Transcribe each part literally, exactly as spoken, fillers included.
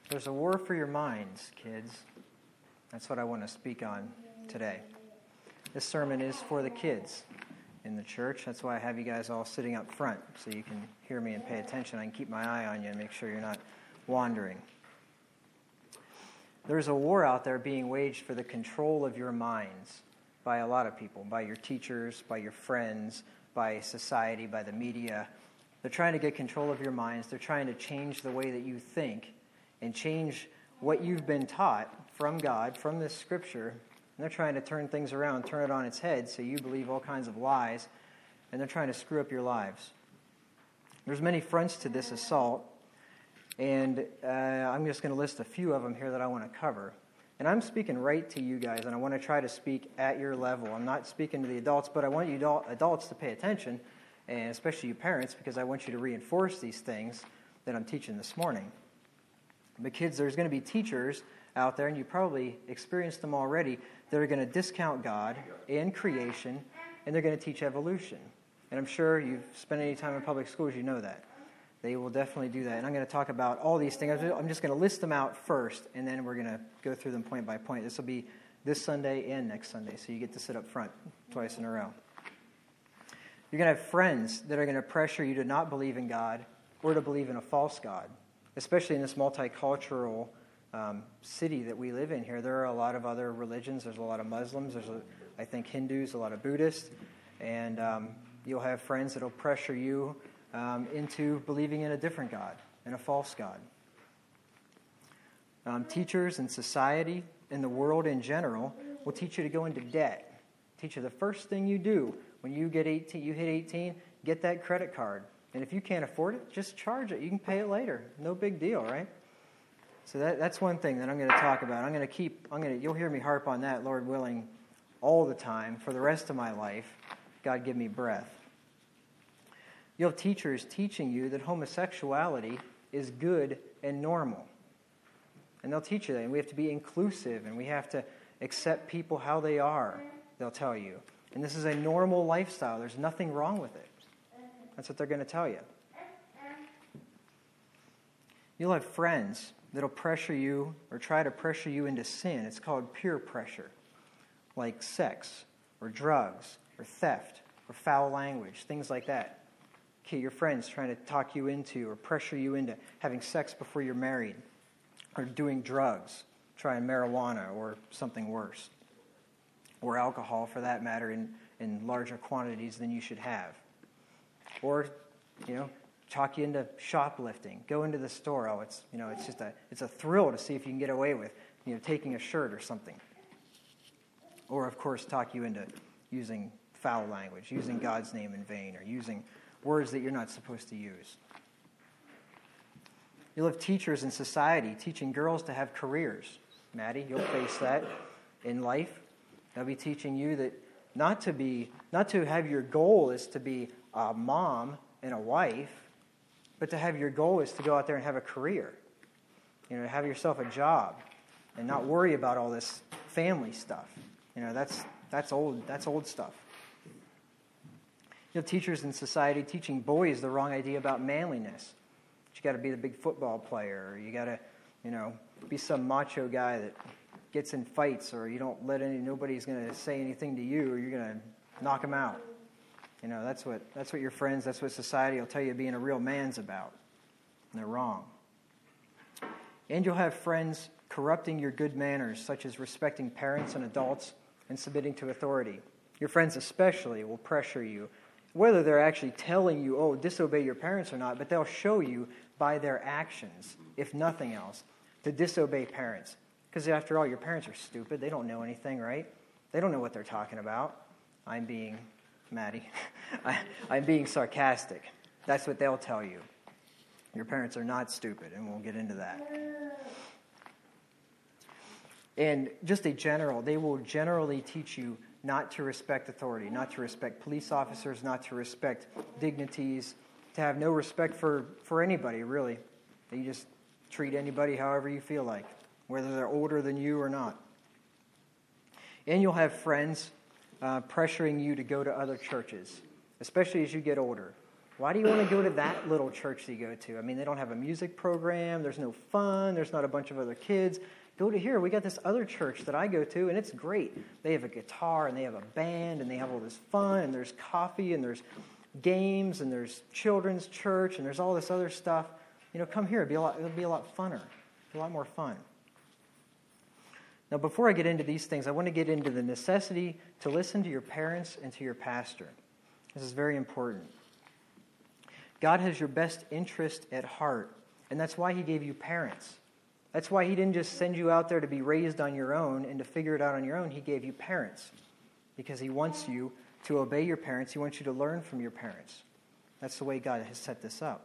There's a war for your minds, kids. That's what I want to speak on today. This sermon is for the kids in the church. That's why I have you guys all sitting up front, so you can hear me and pay attention. I can keep my eye on you and make sure you're not wandering. There's a war out there being waged for the control of your minds by a lot of people, by your teachers, by your friends, by society, by the media. They're trying to get control of your minds. They're trying to change the way that you think and change what you've been taught from God, from this scripture. And they're trying to turn things around, turn it on its head so you believe all kinds of lies, and they're trying to screw up your lives. There's many fronts to this assault, and uh, I'm just going to list a few of them here that I want to cover. And I'm speaking right to you guys, and I want to try to speak at your level. I'm not speaking to the adults, but I want you adults to pay attention, and especially you parents, because I want you to reinforce these things that I'm teaching this morning. But kids, there's going to be teachers out there, and you probably experienced them already, that are going to discount God and creation, and they're going to teach evolution. And I'm sure you've spent any time in public schools, you know that. They will definitely do that. And I'm going to talk about all these things. I'm just going to list them out first, and then we're going to go through them point by point. This will be this Sunday and next Sunday, so you get to sit up front twice in a row. You're going to have friends that are going to pressure you to not believe in God or to believe in a false God, especially in this multicultural um, city that we live in here. There are a lot of other religions. There's a lot of Muslims. There's, a, I think, Hindus, a lot of Buddhists. And um, you'll have friends that will pressure you um, into believing in a different God, in a false God. Um, teachers and society and the world in general will teach you to go into debt. Teach you the first thing you do when you get eighteen, you hit eighteen, get that credit card. And if you can't afford it, just charge it. You can pay it later. No big deal, right? So that, that's one thing that I'm going to talk about. I'm going to keep, I'm going to, you'll hear me harp on that, Lord willing, all the time for the rest of my life. God give me breath. You'll have teachers teaching you that homosexuality is good and normal. And they'll teach you that. And we have to be inclusive, and we have to accept people how they are, they'll tell you. And this is a normal lifestyle. There's nothing wrong with it. That's what they're going to tell you. You'll have friends that'll pressure you or try to pressure you into sin. It's called peer pressure, like sex or drugs or theft or foul language, things like that. Okay, your friends trying to talk you into or pressure you into having sex before you're married or doing drugs, trying marijuana or something worse, or alcohol for that matter in, in larger quantities than you should have. Or, you know, talk you into shoplifting. Go into the store. Oh, it's, you know, it's just a, it's a thrill to see if you can get away with, you know, taking a shirt or something. Or, of course, talk you into using foul language, using God's name in vain, or using words that you're not supposed to use. You'll have teachers in society teaching girls to have careers. Maddie, you'll face that in life. They'll be teaching you that not to be, not to have your goal is to be a mom and a wife, but to have your goal is to go out there and have a career. You know, to have yourself a job and not worry about all this family stuff. You know, that's that's old that's old stuff. You have teachers in society teaching boys the wrong idea about manliness. You got to be the big football player, or you got to, you know, be some macho guy that gets in fights, or you don't let any nobody's going to say anything to you, or you're going to knock them out. You know, that's what that's what your friends, that's what society will tell you being a real man's about. And they're wrong. And you'll have friends corrupting your good manners, such as respecting parents and adults and submitting to authority. Your friends especially will pressure you, whether they're actually telling you, oh, disobey your parents or not, but they'll show you by their actions, if nothing else, to disobey parents. Because after all, your parents are stupid. They don't know anything, right? They don't know what they're talking about. I'm being... Maddie, I, I'm being sarcastic. That's what they'll tell you. Your parents are not stupid, and we'll get into that. And just a general, they will generally teach you not to respect authority, not to respect police officers, not to respect dignities, to have no respect for, for anybody, really. That you just treat anybody however you feel like, whether they're older than you or not. And you'll have friends Uh, pressuring you to go to other churches, especially as you get older. Why do you want to go to that little church that you go to? I mean, they don't have a music program. There's no fun. There's not a bunch of other kids. Go to here. We got this other church that I go to, and it's great. They have a guitar, and they have a band, and they have all this fun, and there's coffee, and there's games, and there's children's church, and there's all this other stuff. You know, come here. It'll be a lot, it'll be a lot funner. A lot more fun. Now, before I get into these things, I want to get into the necessity to listen to your parents and to your pastor. This is very important. God has your best interest at heart, and that's why he gave you parents. That's why he didn't just send you out there to be raised on your own and to figure it out on your own. He gave you parents because he wants you to obey your parents. He wants you to learn from your parents. That's the way God has set this up.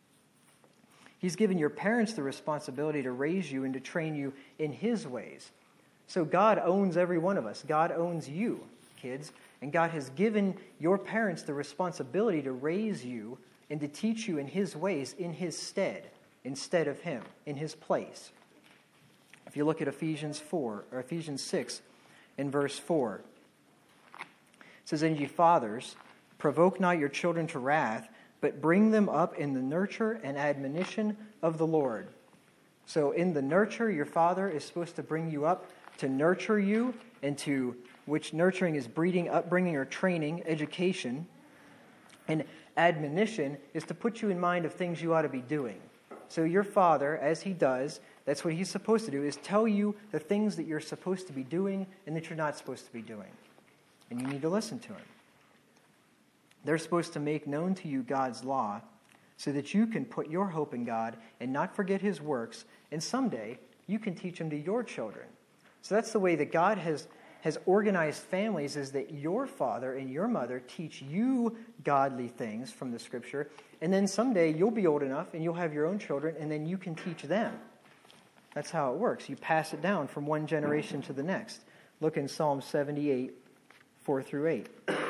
He's given your parents the responsibility to raise you and to train you in his ways. So God owns every one of us. God owns you, kids. And God has given your parents the responsibility to raise you and to teach you in his ways, in his stead, instead of him, in his place. If you look at Ephesians four, or Ephesians six, in verse four, it says, "And ye fathers, provoke not your children to wrath, but bring them up in the nurture and admonition of the Lord." So in the nurture, your father is supposed to bring you up to nurture you, and to which nurturing is breeding, upbringing, or training, education. And admonition is to put you in mind of things you ought to be doing. So your father, as he does, that's what he's supposed to do, is tell you the things that you're supposed to be doing and that you're not supposed to be doing. And you need to listen to him. They're supposed to make known to you God's law so that you can put your hope in God and not forget his works, and someday you can teach them to your children. So that's the way that God has, has organized families, is that your father and your mother teach you godly things from the Scripture, and then someday you'll be old enough and you'll have your own children, and then you can teach them. That's how it works. You pass it down from one generation to the next. Look in Psalm seventy-eight, four through eight.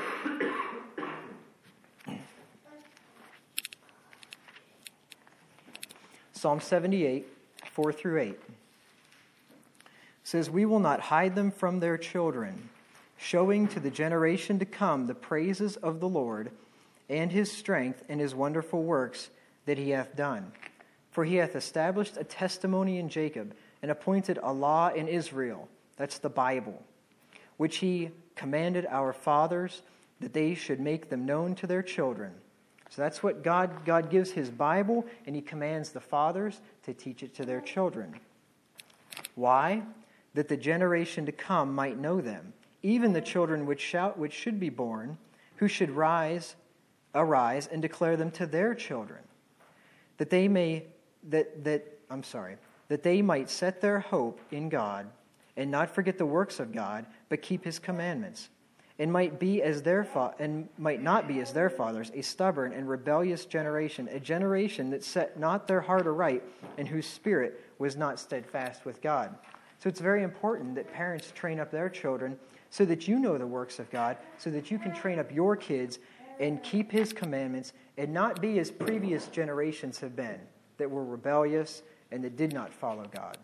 Psalm seventy-eight, four through eight. Says, "We will not hide them from their children, showing to the generation to come the praises of the Lord and his strength and his wonderful works that he hath done. For he hath established a testimony in Jacob and appointed a law in Israel," that's the Bible, "which he commanded our fathers, that they should make them known to their children." So that's what God, God gives his Bible, and he commands the fathers to teach it to their children. Why? That the generation to come might know them, even the children which shout, which should be born, who should rise, arise, and declare them to their children, that they may, that that I'm sorry, that they might set their hope in God, and not forget the works of God, but keep his commandments, and might be as their fa- and might not be as their fathers, a stubborn and rebellious generation, a generation that set not their heart aright, and whose spirit was not steadfast with God. So it's very important that parents train up their children so that you know the works of God, so that you can train up your kids and keep his commandments and not be as previous generations have been, that were rebellious and that did not follow God.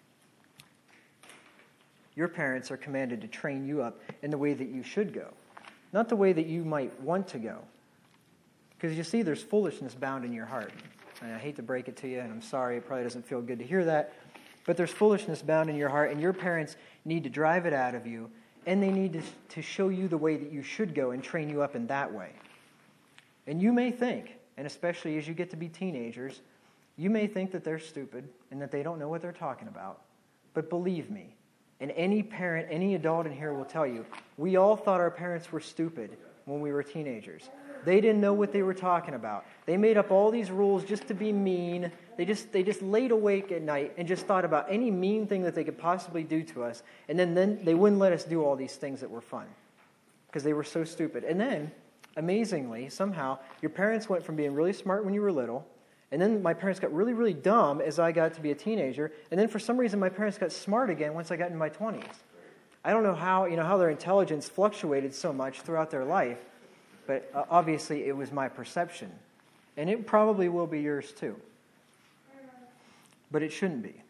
Your parents are commanded to train you up in the way that you should go, not the way that you might want to go. Because you see, there's foolishness bound in your heart. And I hate to break it to you, and I'm sorry, it probably doesn't feel good to hear that. But there's foolishness bound in your heart, and your parents need to drive it out of you, and they need to, to show you the way that you should go and train you up in that way. And you may think, and especially as you get to be teenagers, you may think that they're stupid and that they don't know what they're talking about. But believe me, and any parent, any adult in here will tell you, we all thought our parents were stupid when we were teenagers. They didn't know what they were talking about. They made up all these rules just to be mean. They just they just laid awake at night and just thought about any mean thing that they could possibly do to us. And then, then they wouldn't let us do all these things that were fun because they were so stupid. And then, amazingly, somehow, your parents went from being really smart when you were little, and then my parents got really, really dumb as I got to be a teenager, and then for some reason my parents got smart again once I got in my twenties. I don't know how, you know, how their intelligence fluctuated so much throughout their life, but uh, obviously it was my perception. And it probably will be yours too. But it shouldn't be.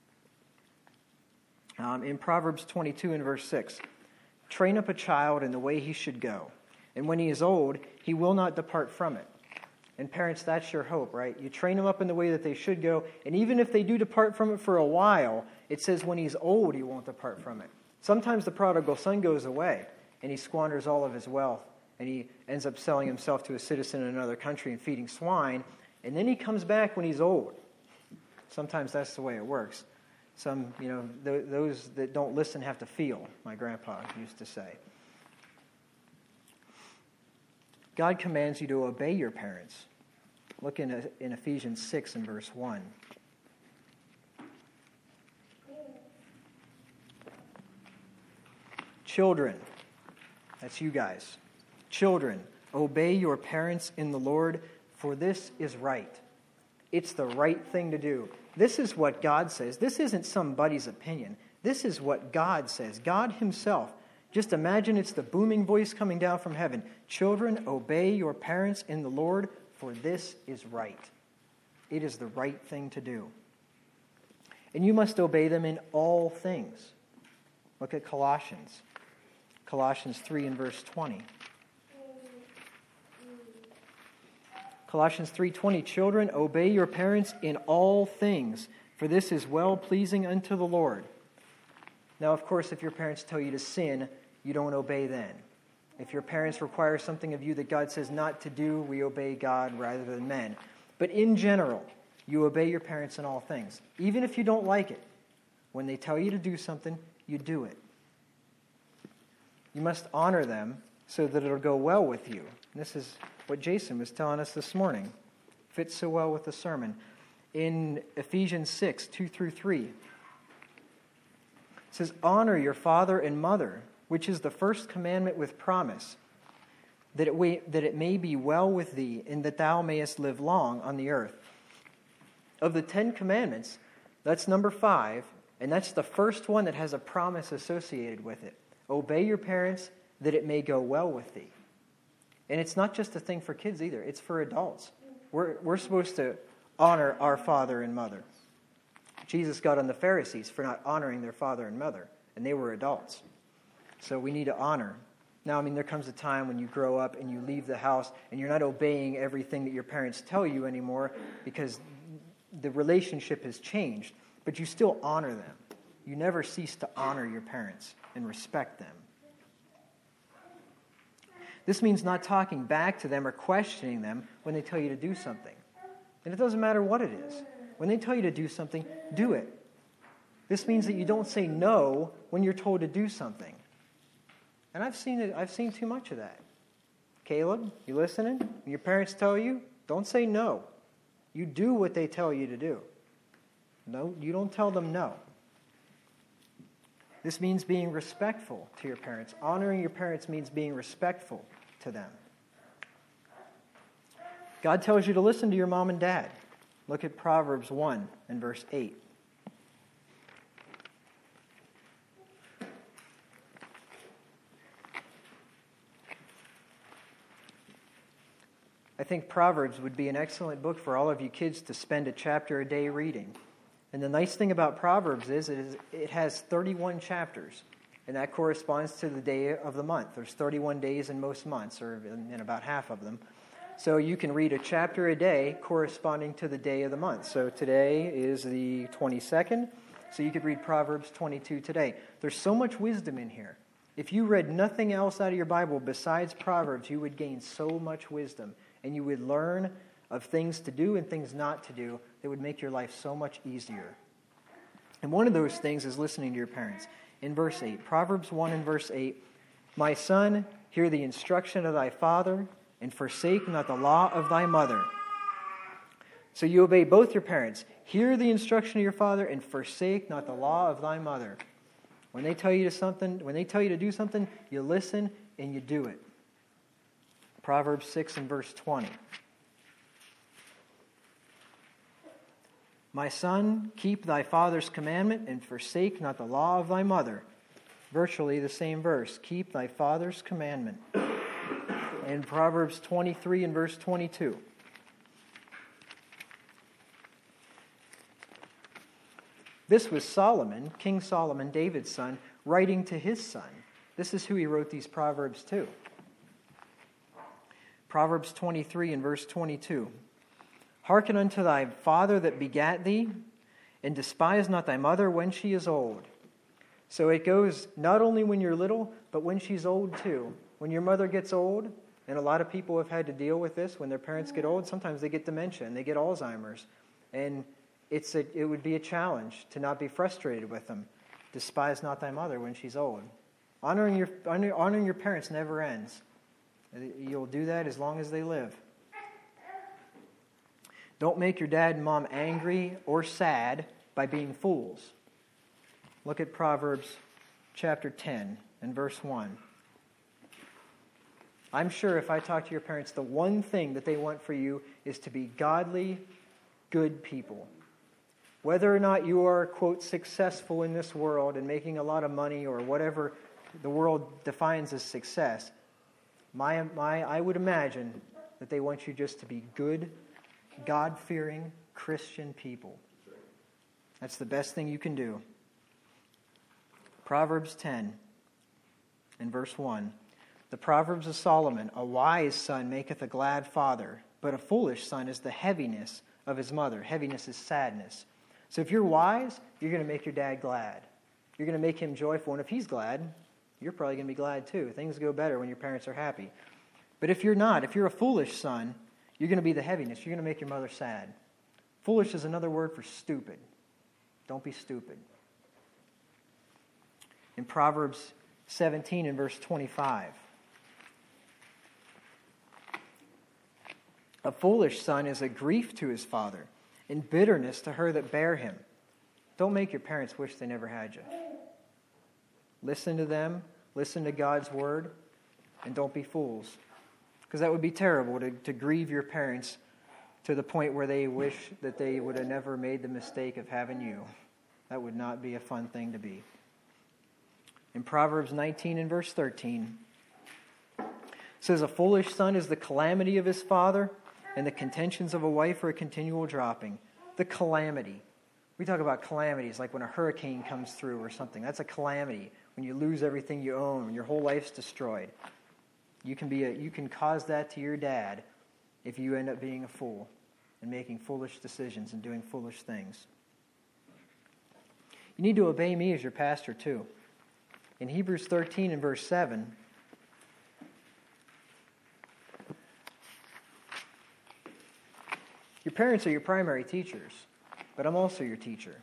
Um, in Proverbs twenty-two and verse six, "Train up a child in the way he should go, and when he is old, he will not depart from it. And parents, that's your hope, right? You train them up in the way that they should go, and even if they do depart from it for a while, it says when he's old, he won't depart from it. Sometimes the prodigal son goes away, and he squanders all of his wealth, and he ends up selling himself to a citizen in another country and feeding swine, and then he comes back when he's old. Sometimes that's the way it works. Some, you know, th- those that don't listen have to feel, my grandpa used to say. God commands you to obey your parents. Look in, in Ephesians six and verse one. Children, that's you guys. Children, obey your parents in the Lord, for this is right. It's the right thing to do. This is what God says. This isn't somebody's opinion. This is what God says. God himself. Just imagine it's the booming voice coming down from heaven. Children, obey your parents in the Lord, for this is right. It is the right thing to do. And you must obey them in all things. Look at Colossians. Colossians three and verse twenty. Colossians three twenty, children, obey your parents in all things, for this is well-pleasing unto the Lord. Now, of course, if your parents tell you to sin, you don't obey then. If your parents require something of you that God says not to do, we obey God rather than men. But in general, you obey your parents in all things. Even if you don't like it, when they tell you to do something, you do it. You must honor them so that it'll go well with you. And this is what Jason was telling us this morning. Fits so well with the sermon. In Ephesians six, two through three, it says, honor your father and mother, which is the first commandment with promise, that it, may, that it may be well with thee, and that thou mayest live long on the earth. Of the Ten Commandments, that's number five, and that's the first one that has a promise associated with it. Obey your parents, that it may go well with thee. And it's not just a thing for kids either. It's for adults. We're, we're supposed to honor our father and mother. Jesus got on the Pharisees for not honoring their father and mother, and they were adults. So we need to honor. Now, I mean, there comes a time when you grow up and you leave the house and you're not obeying everything that your parents tell you anymore because the relationship has changed, but you still honor them. You never cease to honor your parents and respect them. This means not talking back to them or questioning them when they tell you to do something. And it doesn't matter what it is. When they tell you to do something, do it. This means that you don't say no when you're told to do something. And I've seen it. I've seen too much of that. Caleb, you listening? When your parents tell you, don't say no. You do what they tell you to do. No, you don't tell them no. This means being respectful to your parents. Honoring your parents means being respectful to them. God tells you to listen to your mom and dad. Look at Proverbs one and verse eight. I think Proverbs would be an excellent book for all of you kids to spend a chapter a day reading. And the nice thing about Proverbs is it, is it has thirty-one chapters, and that corresponds to the day of the month. There's thirty-one days in most months, or in, in about half of them. So you can read a chapter a day corresponding to the day of the month. So today is the twenty-second, so you could read Proverbs twenty-two today. There's so much wisdom in here. If you read nothing else out of your Bible besides Proverbs, you would gain so much wisdom, and you would learn of things to do and things not to do that would make your life so much easier. And one of those things is listening to your parents. In verse eight, Proverbs one and verse eight, my son, hear the instruction of thy father, and forsake not the law of thy mother. So you obey both your parents. Hear the instruction of your father, and forsake not the law of thy mother. When they tell you to something, when they tell you to do something, you listen and you do it. Proverbs six and verse twenty. My son, keep thy father's commandment and forsake not the law of thy mother. Virtually the same verse. Keep thy father's commandment. And Proverbs twenty-three and verse twenty-two. This was Solomon, King Solomon, David's son, writing to his son. This is who he wrote these Proverbs to. Proverbs twenty-three and verse twenty-two. Hearken unto thy father that begat thee, and despise not thy mother when she is old. So it goes not only when you're little, but when she's old too. When your mother gets old, and a lot of people have had to deal with this, when their parents get old, sometimes they get dementia and they get Alzheimer's. And it's a, it would be a challenge to not be frustrated with them. Despise not thy mother when she's old. Honoring your, honoring your parents never ends. You'll do that as long as they live. Don't make your dad and mom angry or sad by being fools. Look at Proverbs chapter ten and verse one. I'm sure if I talk to your parents, the one thing that they want for you is to be godly, good people. Whether or not you are, quote, successful in this world and making a lot of money or whatever the world defines as success, my, my, I would imagine that they want you just to be good, God-fearing Christian people. That's the best thing you can do. Proverbs ten and verse one. The Proverbs of Solomon, a wise son maketh a glad father, but a foolish son is the heaviness of his mother. Heaviness is sadness. So if you're wise, you're going to make your dad glad. You're going to make him joyful. And if he's glad, you're probably going to be glad too. Things go better when your parents are happy. But if you're not, if you're a foolish son, you're going to be the heaviness. You're going to make your mother sad. Foolish is another word for stupid. Don't be stupid. In Proverbs seventeen and verse twenty-five. A foolish son is a grief to his father, and bitterness to her that bare him. Don't make your parents wish they never had you. Listen to them, listen to God's word, and don't be fools. Because that would be terrible to, to grieve your parents to the point where they wish that they would have never made the mistake of having you. That would not be a fun thing to be. In Proverbs nineteen and verse thirteen, it says, a foolish son is the calamity of his father, and the contentions of a wife are a continual dropping. The calamity. We talk about calamities like when a hurricane comes through or something. That's a calamity. When you lose everything you own, when your whole life's destroyed. You can be a, you can cause that to your dad if you end up being a fool and making foolish decisions and doing foolish things. You need to obey me as your pastor too. In Hebrews thirteen and verse seven, your parents are your primary teachers, but I'm also your teacher.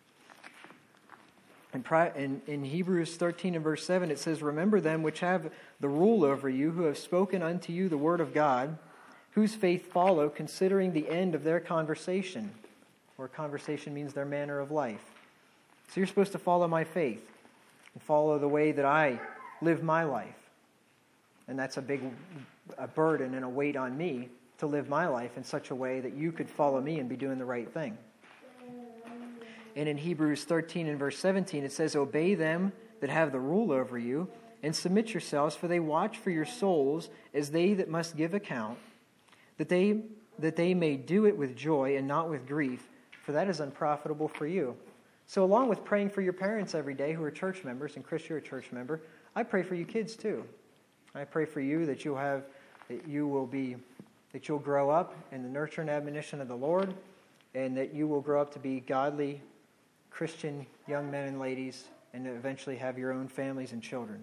In, in, in Hebrews thirteen and verse seven, it says, remember them which have the rule over you, who have spoken unto you the word of God, whose faith follow, considering the end of their conversation. Or conversation means their manner of life. So you're supposed to follow my faith and follow the way that I live my life. And that's a big a burden and a weight on me to live my life in such a way that you could follow me and be doing the right thing. And in Hebrews thirteen and verse seventeen, it says, obey them that have the rule over you, and submit yourselves, for they watch for your souls as they that must give account, that they that they may do it with joy and not with grief, for that is unprofitable for you. So along with praying for your parents every day who are church members, and Chris, you're a church member, I pray for you kids too. I pray for you that you'll have, that you will be, that you'll grow up in the nurture and admonition of the Lord, and that you will grow up to be godly Christian young men and ladies, and eventually have your own families and children.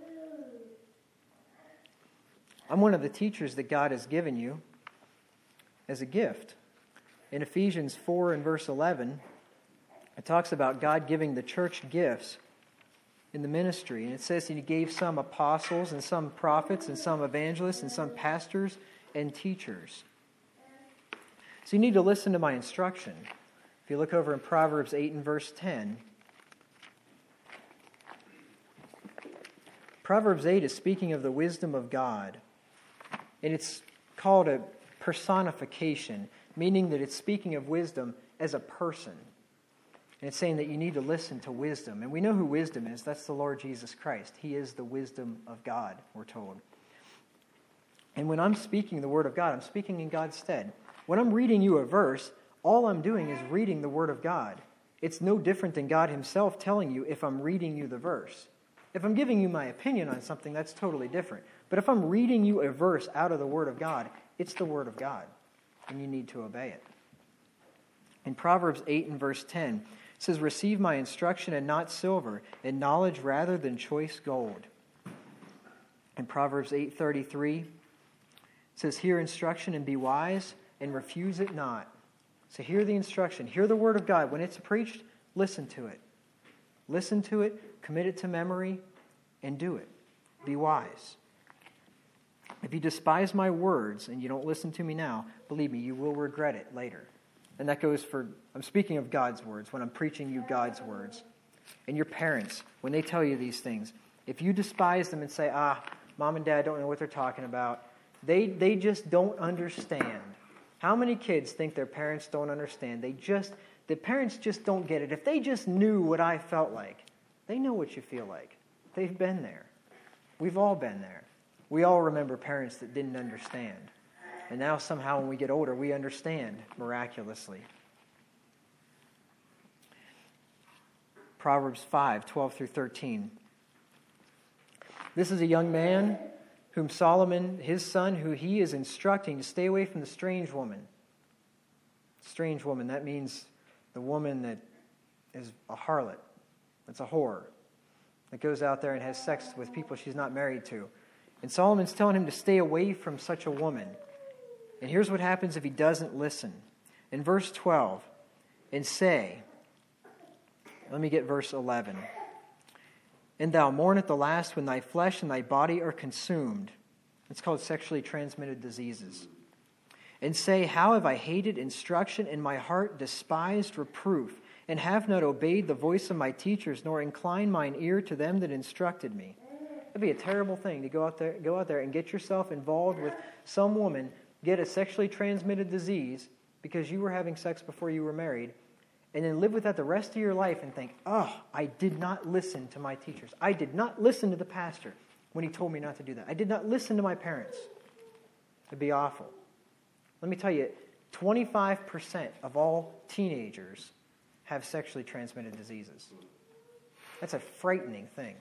I'm one of the teachers that God has given you as a gift. In Ephesians four and verse eleven, it talks about God giving the church gifts in the ministry. And it says that he gave some apostles and some prophets and some evangelists and some pastors and teachers. So you need to listen to my instruction. If you look over in Proverbs eight and verse ten, Proverbs eight is speaking of the wisdom of God. And it's called a personification, meaning that it's speaking of wisdom as a person. And it's saying that you need to listen to wisdom. And we know who wisdom is. That's the Lord Jesus Christ. He is the wisdom of God, we're told. And when I'm speaking the word of God, I'm speaking in God's stead. When I'm reading you a verse, all I'm doing is reading the word of God. It's no different than God himself telling you if I'm reading you the verse. If I'm giving you my opinion on something, that's totally different. But if I'm reading you a verse out of the Word of God, it's the Word of God, and you need to obey it. In Proverbs eight and verse ten, it says, receive my instruction and not silver, and knowledge rather than choice gold. In Proverbs eight thirty-three, it says, hear instruction and be wise, and refuse it not. So hear the instruction, hear the Word of God. When it's preached, listen to it. Listen to it, commit it to memory, and do it. Be wise. If you despise my words and you don't listen to me now, believe me, you will regret it later. And that goes for, I'm speaking of God's words, when I'm preaching you God's words. And your parents, when they tell you these things, if you despise them and say, ah, mom and dad don't know what they're talking about, they, they just don't understand. How many kids think their parents don't understand? They just, the parents just don't get it. If they just knew what I felt like, they know what you feel like. They've been there. We've all been there. We all remember parents that didn't understand. And now somehow when we get older, we understand miraculously. Proverbs five, twelve through thirteen. This is a young man whom Solomon, his son, who he is instructing to stay away from the strange woman. Strange woman, that means the woman that is a harlot. That's a whore. That goes out there and has sex with people she's not married to. And Solomon's telling him to stay away from such a woman. And here's what happens if he doesn't listen. In verse twelve, and say, let me get verse eleven. And thou mourn at the last when thy flesh and thy body are consumed. It's called sexually transmitted diseases. And say, how have I hated instruction, and my heart despised reproof, and have not obeyed the voice of my teachers, nor inclined mine ear to them that instructed me. That'd be a terrible thing to go out there, go out there and get yourself involved with some woman, get a sexually transmitted disease because you were having sex before you were married, and then live with that the rest of your life and think, oh, I did not listen to my teachers. I did not listen to the pastor when he told me not to do that. I did not listen to my parents. It'd be awful. Let me tell you, twenty-five percent of all teenagers have sexually transmitted diseases. That's a frightening thing.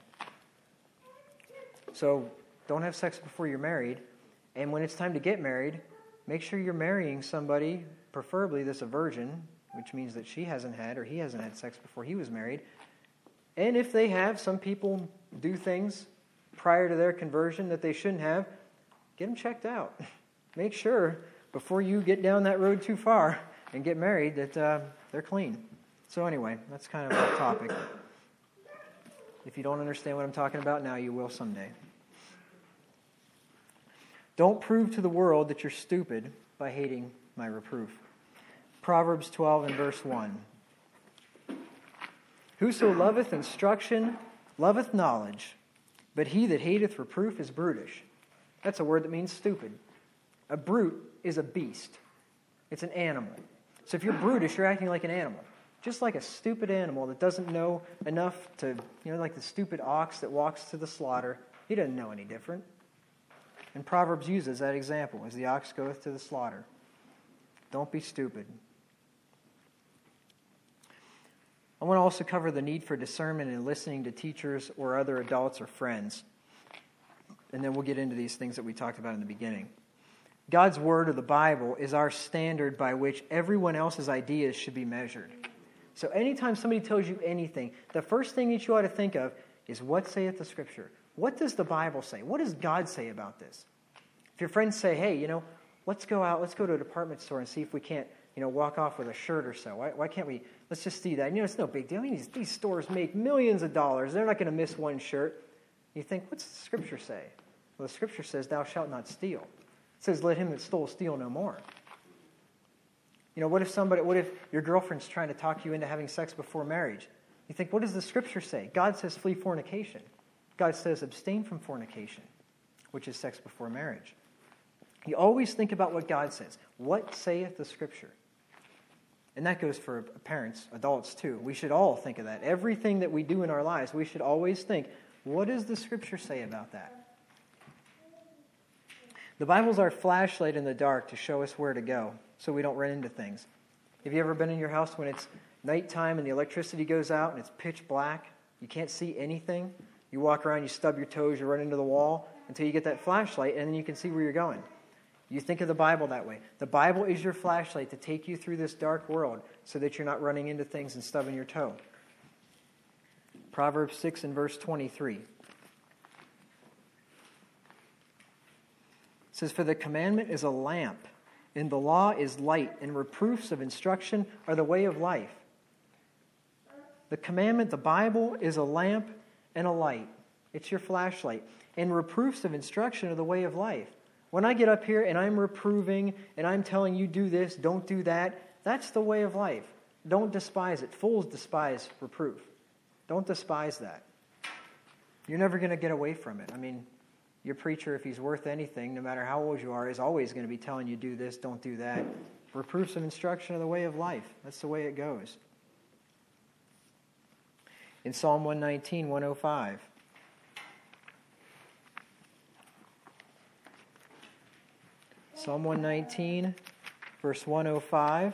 So don't have sex before you're married. And when it's time to get married, make sure you're marrying somebody, preferably that's a virgin, which means that she hasn't had or he hasn't had sex before he was married. And if they have, some people do things prior to their conversion that they shouldn't have, get them checked out. Make sure before you get down that road too far and get married that uh, they're clean. So anyway, that's kind of our topic. If you don't understand what I'm talking about now, you will someday. Don't prove to the world that you're stupid by hating my reproof. Proverbs twelve and verse one. Whoso loveth instruction loveth knowledge, but he that hateth reproof is brutish. That's a word that means stupid. A brute is a beast. It's an animal. So if you're brutish, you're acting like an animal. Just like a stupid animal that doesn't know enough to, you know, like the stupid ox that walks to the slaughter. He doesn't know any different. And Proverbs uses that example as the ox goeth to the slaughter. Don't be stupid. I want to also cover the need for discernment in listening to teachers or other adults or friends. And then we'll get into these things that we talked about in the beginning. God's Word, or the Bible, is our standard by which everyone else's ideas should be measured. So anytime somebody tells you anything, the first thing that you ought to think of is, what saith the Scripture? What does the Bible say? What does God say about this? If your friends say, hey, you know, let's go out, let's go to a department store and see if we can't, you know, walk off with a shirt or so. Why, why can't we, let's just see that. You know, it's no big deal. I mean, these, these stores make millions of dollars. They're not going to miss one shirt. You think, what's the Scripture say? Well, the Scripture says, thou shalt not steal. It says, let him that stole steal no more. You know, what if somebody, what if your girlfriend's trying to talk you into having sex before marriage? You think, what does the Scripture say? God says flee fornication. God says abstain from fornication, which is sex before marriage. You always think about what God says. What saith the Scripture? And that goes for parents, adults too. We should all think of that. Everything that we do in our lives, we should always think, what does the Scripture say about that? The Bible's our flashlight in the dark to show us where to go so we don't run into things. Have you ever been in your house when it's nighttime and the electricity goes out and it's pitch black? You can't see anything. You walk around, you stub your toes, you run into the wall. until you get that flashlight, and then you can see where you're going. You think of the Bible that way. The Bible is your flashlight to take you through this dark world so that you're not running into things and stubbing your toe. Proverbs six and verse twenty-three. It says, "For the commandment is a lamp, and the law is light, and reproofs of instruction are the way of life." The commandment, the Bible, is a lamp and a light. It's your flashlight. And reproofs of instruction are the way of life. When I get up here and I'm reproving and I'm telling you do this, don't do that, that's the way of life. Don't despise it. Fools despise reproof. Don't despise that. You're never going to get away from it. I mean, your preacher, if he's worth anything, no matter how old you are, is always going to be telling you do this, don't do that. Reproofs of instruction are the way of life. That's the way it goes. In Psalm one nineteen, one oh five. Psalm one nineteen, verse one oh five.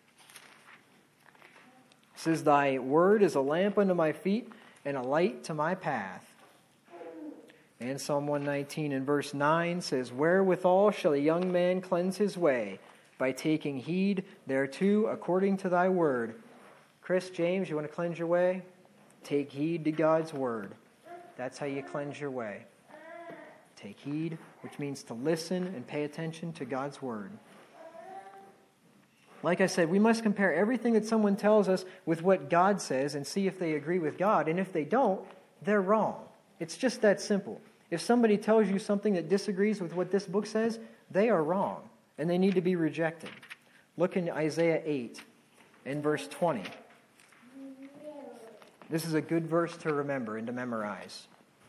It says, "Thy word is a lamp unto my feet and a light to my path." And Psalm one nineteen and verse nine says, "Wherewithal shall a young man cleanse his way? By taking heed thereto according to thy word." Chris, James, you want to cleanse your way? Take heed to God's word. That's how you cleanse your way. Take heed, which means to listen and pay attention to God's word. Like I said, we must compare everything that someone tells us with what God says and see if they agree with God. And if they don't, they're wrong. It's just that simple. If somebody tells you something that disagrees with what this book says, they are wrong, and they need to be rejected. Look in Isaiah eight and verse twenty. This is a good verse to remember and to memorize.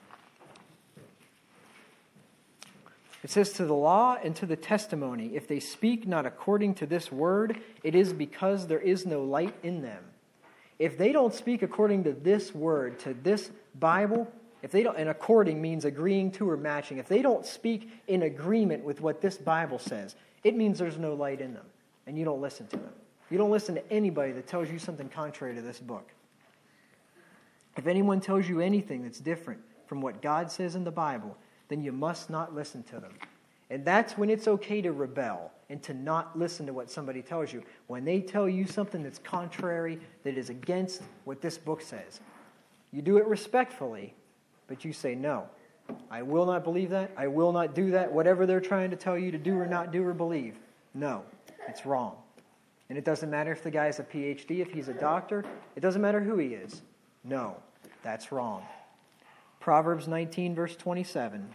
It says, "To the law and to the testimony, if they speak not according to this word, it is because there is no light in them." If they don't speak according to this word, to this Bible, if they don't, and according means agreeing to or matching, if they don't speak in agreement with what this Bible says, it means there's no light in them, and you don't listen to them. You don't listen to anybody that tells you something contrary to this book. If anyone tells you anything that's different from what God says in the Bible, then you must not listen to them. And that's when it's okay to rebel and to not listen to what somebody tells you. When they tell you something that's contrary, that is against what this book says. You do it respectfully, but you say, "No, I will not believe that. I will not do that. Whatever they're trying to tell you to do or not do or believe. No, it's wrong." And it doesn't matter if the guy's a P H D, if he's a doctor. It doesn't matter who he is. No, that's wrong. Proverbs nineteen, verse twenty-seven.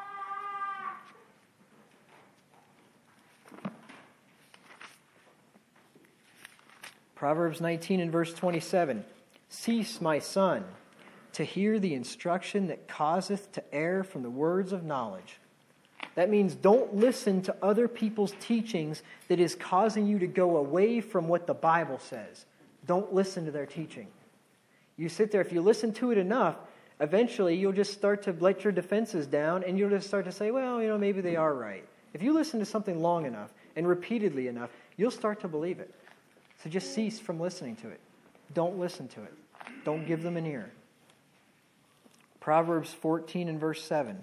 Proverbs nineteen and verse twenty-seven. "Cease, my son, to hear the instruction that causeth to err from the words of knowledge." That means don't listen to other people's teachings that is causing you to go away from what the Bible says. Don't listen to their teaching. You sit there, if you listen to it enough, eventually you'll just start to let your defenses down and you'll just start to say, well, you know, maybe they are right. If you listen to something long enough and repeatedly enough, you'll start to believe it. So just cease from listening to it. Don't listen to it. Don't give them an ear. Proverbs fourteen and verse seven.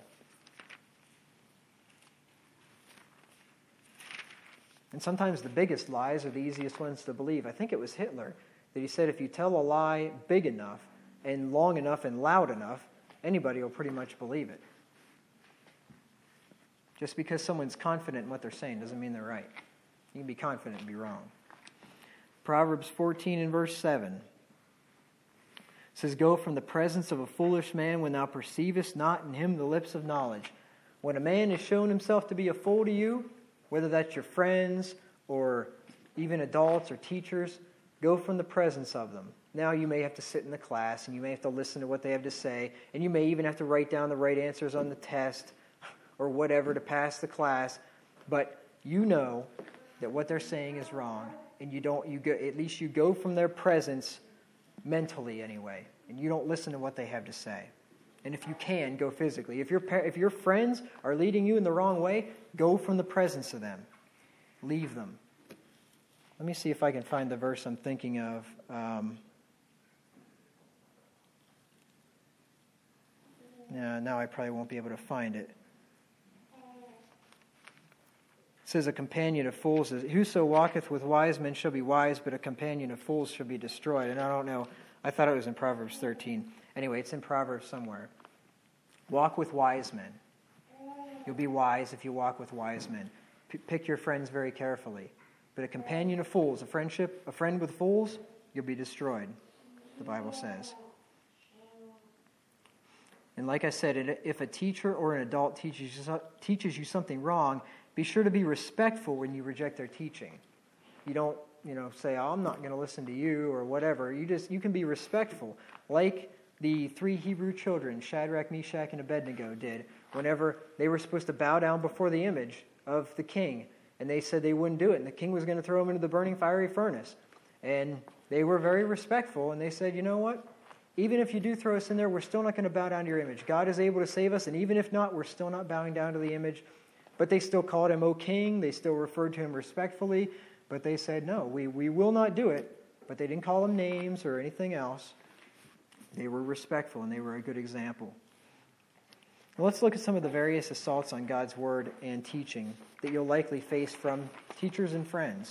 And sometimes the biggest lies are the easiest ones to believe. I think it was Hitler that he said if you tell a lie big enough and long enough and loud enough, anybody will pretty much believe it. Just because someone's confident in what they're saying doesn't mean they're right. You can be confident and be wrong. Proverbs fourteen and verse seven says, "Go from the presence of a foolish man when thou perceivest not in him the lips of knowledge." When a man has shown himself to be a fool to you, whether that's your friends or even adults or teachers, go from the presence of them. Now you may have to sit in the class and you may have to listen to what they have to say, and you may even have to write down the right answers on the test or whatever to pass the class, but you know that what they're saying is wrong, and you don't you go at least you go from their presence mentally anyway, and you don't listen to what they have to say. And if you can, go physically. If your if your friends are leading you in the wrong way, go from the presence of them. Leave them. Let me see if I can find the verse I'm thinking of. Um, yeah, now I probably won't be able to find it. It says a companion of fools is, whoso walketh with wise men shall be wise, but a companion of fools shall be destroyed. And I don't know, I thought it was in Proverbs thirteen. Anyway, it's in Proverbs somewhere. Walk with wise men. You'll be wise if you walk with wise men. P- pick your friends very carefully. But a companion of fools, a friendship, a friend with fools, you'll be destroyed, the Bible says. And like I said, if a teacher or an adult teaches you, teaches you something wrong, be sure to be respectful when you reject their teaching. You don't, you know, say, oh, I'm not going to listen to you or whatever. You just, you can be respectful, like the three Hebrew children, Shadrach, Meshach, and Abednego did, whenever they were supposed to bow down before the image of the king. And they said they wouldn't do it, and the king was going to throw them into the burning fiery furnace. And they were very respectful, and they said, you know what? Even if you do throw us in there, we're still not going to bow down to your image. God is able to save us, and even if not, we're still not bowing down to the image. But they still called him, O king. They still referred to him respectfully. But they said, no, we, we will not do it. But they didn't call him names or anything else. They were respectful, and they were a good example. Now let's look at some of the various assaults on God's word and teaching that you'll likely face from teachers and friends.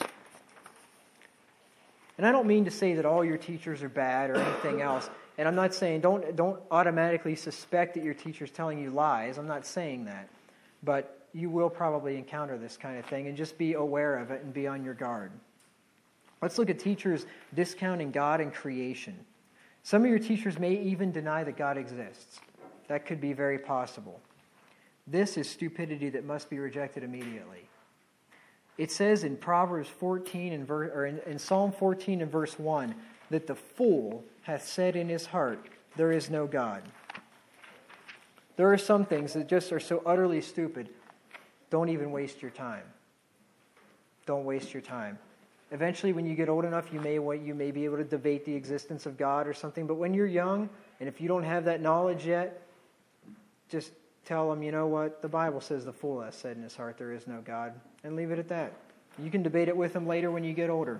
And I don't mean to say that all your teachers are bad or anything else. And I'm not saying don't don't automatically suspect that your teacher's telling you lies. I'm not saying that. But you will probably encounter this kind of thing, and just be aware of it and be on your guard. Let's look at teachers discounting God and creation. Some of your teachers may even deny that God exists. That could be very possible. This is stupidity that must be rejected immediately. It says in Proverbs fourteen and ver- or in, in Psalm fourteen and verse one that the fool hath said in his heart, there is no God. There are some things that just are so utterly stupid. Don't even waste your time. Don't waste your time. Eventually, when you get old enough, you may you may be able to debate the existence of God or something. But when you're young, and if you don't have that knowledge yet, just tell them, you know what? The Bible says the fool has said in his heart there is no God. And leave it at that. You can debate it with them later when you get older.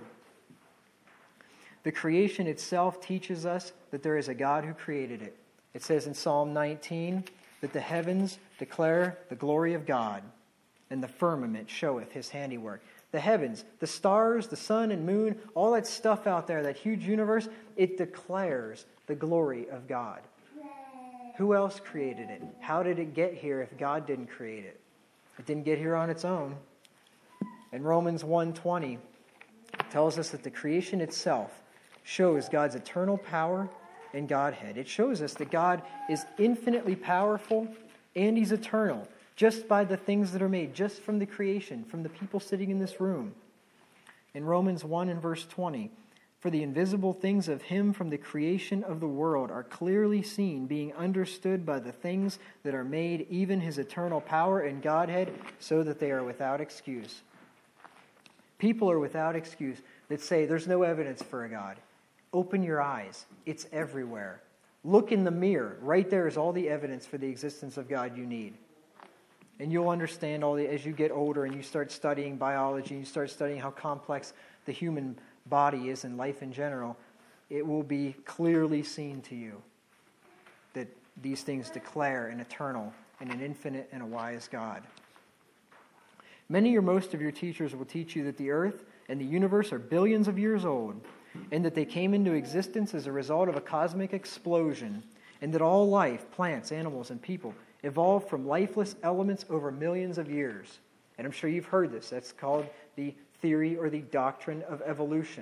The creation itself teaches us that there is a God who created it. It says in Psalm nineteen that the heavens declare the glory of God, and the firmament showeth his handiwork. The heavens, the stars, the sun and moon, all that stuff out there, that huge universe, it declares the glory of God. Who else created it? How did it get here if God didn't create it? It didn't get here on its own. And Romans one twenty tells us that the creation itself shows God's eternal power and Godhead. It shows us that God is infinitely powerful and he's eternal, just by the things that are made, just from the creation, from the people sitting in this room. In Romans one and verse twenty, for the invisible things of him from the creation of the world are clearly seen, being understood by the things that are made, even his eternal power and Godhead, so that they are without excuse. People are without excuse that say there's no evidence for a God. Open your eyes. It's everywhere. Look in the mirror. Right there is all the evidence for the existence of God you need. And you'll understand all the, as you get older and you start studying biology, and you start studying how complex the human body is and life in general, it will be clearly seen to you that these things declare an eternal and an infinite and a wise God. Many or most of your teachers will teach you that the earth and the universe are billions of years old, and that they came into existence as a result of a cosmic explosion, and that all life, plants, animals, and people evolved from lifeless elements over millions of years. And I'm sure you've heard this. That's called the theory or the doctrine of evolution.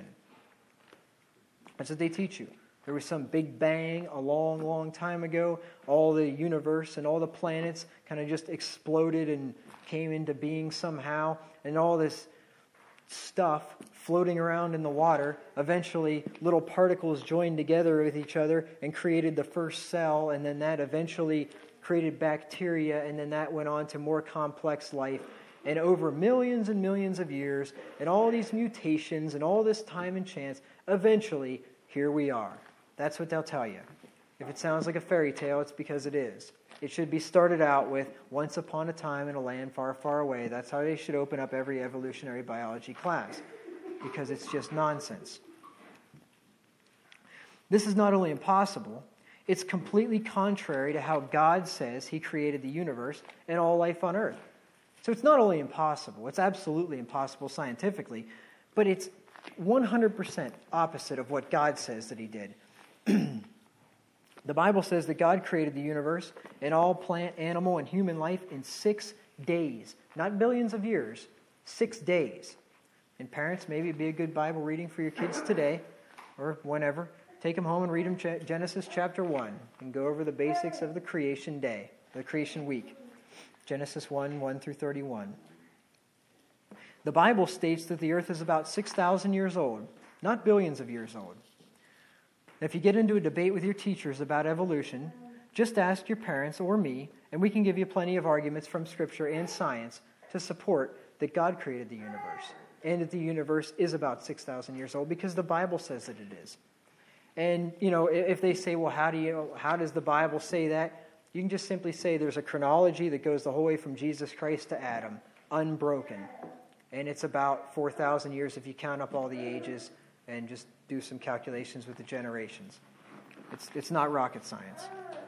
That's what they teach you. There was some big bang a long, long time ago. All the universe and all the planets kind of just exploded and came into being somehow. And all this stuff floating around in the water, eventually little particles joined together with each other and created the first cell, and then that eventually created bacteria, and then that went on to more complex life. And over millions and millions of years, and all these mutations and all this time and chance, eventually, here we are. That's what they'll tell you. If it sounds like a fairy tale, it's because it is. It should be started out with once upon a time in a land far, far away. That's how they should open up every evolutionary biology class, because it's just nonsense. This is not only impossible, it's completely contrary to how God says he created the universe and all life on earth. So it's not only impossible, it's absolutely impossible scientifically, but it's one hundred percent opposite of what God says that he did. The Bible says that God created the universe and all plant, animal, and human life in six days. Not billions of years, six days. And parents, maybe it'd be a good Bible reading for your kids today or whenever. Take them home and read them Genesis chapter one and go over the basics of the creation day, the creation week. Genesis one, one through thirty-one. The Bible states that the earth is about six thousand years old, not billions of years old. If you get into a debate with your teachers about evolution, just ask your parents or me, and we can give you plenty of arguments from Scripture and science to support that God created the universe and that the universe is about six thousand years old because the Bible says that it is. And, you know, if they say, well, how do you, how does the Bible say that? You can just simply say there's a chronology that goes the whole way from Jesus Christ to Adam, unbroken. And it's about four thousand years if you count up all the ages and just do some calculations with the generations. It's, it's not rocket science.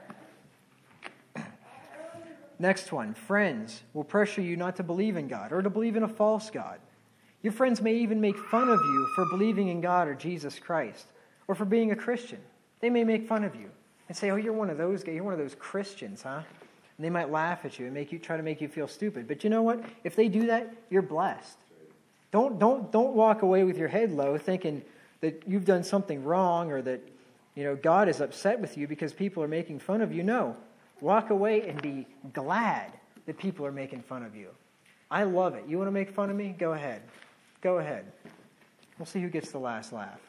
Next one, friends will pressure you not to believe in God or to believe in a false God. Your friends may even make fun of you for believing in God or Jesus Christ or for being a Christian. They may make fun of you and say, oh, you're one of those guys, you're one of those Christians, huh? And they might laugh at you and make you try to make you feel stupid. But you know what? If they do that, you're blessed. Don't don't don't walk away with your head low thinking that you've done something wrong or that, you know, God is upset with you because people are making fun of you. No. Walk away and be glad that people are making fun of you. I love it. You want to make fun of me? Go ahead. Go ahead. We'll see who gets the last laugh.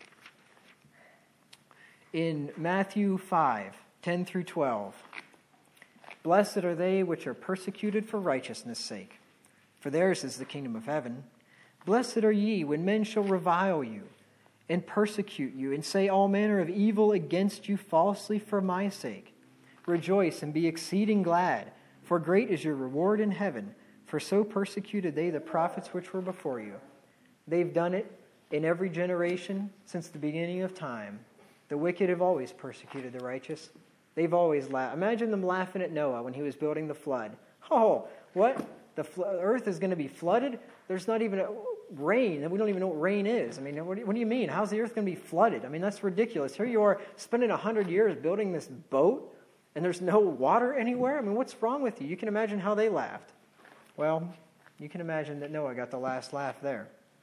In Matthew five, ten through twelve, blessed are they which are persecuted for righteousness' sake, for theirs is the kingdom of heaven. Blessed are ye when men shall revile you and persecute you and say all manner of evil against you falsely for my sake. Rejoice and be exceeding glad, for great is your reward in heaven, for so persecuted they the prophets which were before you. They've done it in every generation since the beginning of time. The wicked have always persecuted the righteous. They've always laughed. Imagine them laughing at Noah when he was building the flood. Oh, what? The fl- earth is going to be flooded? There's not even a rain. We don't even know what rain is. I mean, what do you, what do you mean? How's the earth going to be flooded? I mean, that's ridiculous. Here you are spending a hundred years building this boat, and there's no water anywhere? I mean, what's wrong with you? You can imagine how they laughed. Well, you can imagine that Noah got the last laugh there.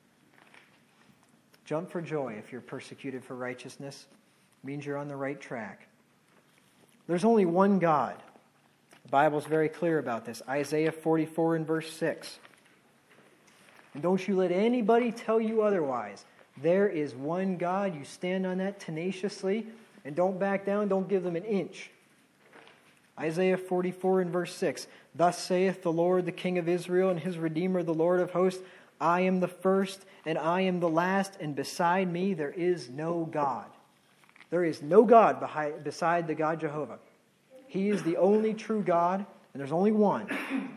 Jump for joy if you're persecuted for righteousness. It means you're on the right track. There's only one God. The Bible's very clear about this. Isaiah forty-four and verse six. And don't you let anybody tell you otherwise. There is one God. You stand on that tenaciously and don't back down. Don't give them an inch. Isaiah forty-four and verse six. Thus saith the Lord, the King of Israel, and his Redeemer, the Lord of hosts, I am the first, and I am the last, and beside me there is no God. There is no God behind, beside the God Jehovah. He is the only true God, and there's only one.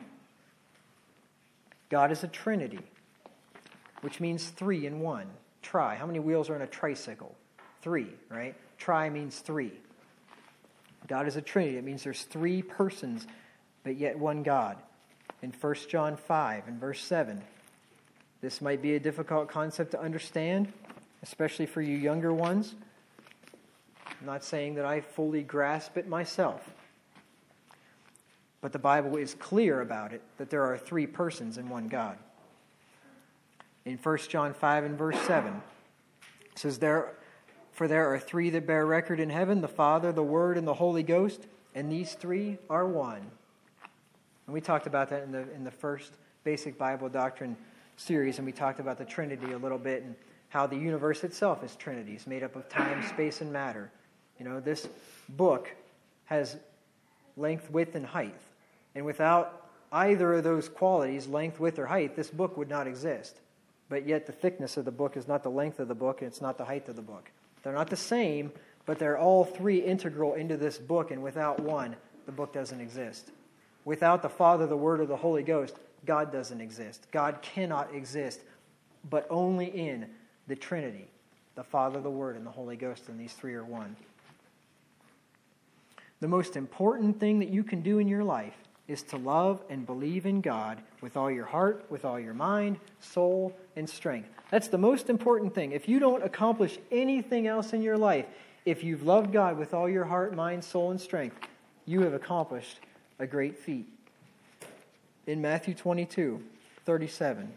God is a Trinity, which means three in one. Tri. How many wheels are on a tricycle? Three, right? Tri means three. God is a Trinity. It means there's three persons, but yet one God. In First John five and verse seven, this might be a difficult concept to understand, especially for you younger ones. I'm not saying that I fully grasp it myself. But the Bible is clear about it, that there are three persons in one God. In First John five and verse seven, it says, there, For there are three that bear record in heaven, the Father, the Word, and the Holy Ghost, and these three are one. And we talked about that in the in the first basic Bible doctrine series, and we talked about the Trinity a little bit, and how the universe itself is Trinity. It's made up of time, space, and matter. You know, this book has length, width, and height. And without either of those qualities, length, width, or height, this book would not exist. But yet the thickness of the book is not the length of the book, and it's not the height of the book. They're not the same, but they're all three integral into this book, and without one, the book doesn't exist. Without the Father, the Word, or the Holy Ghost, God doesn't exist. God cannot exist, but only in the Trinity, the Father, the Word, and the Holy Ghost, and these three are one. The most important thing that you can do in your life is to love and believe in God with all your heart, with all your mind, soul, and strength. That's the most important thing. If you don't accomplish anything else in your life, if you've loved God with all your heart, mind, soul, and strength, you have accomplished a great feat. In Matthew twenty-two, thirty-seven.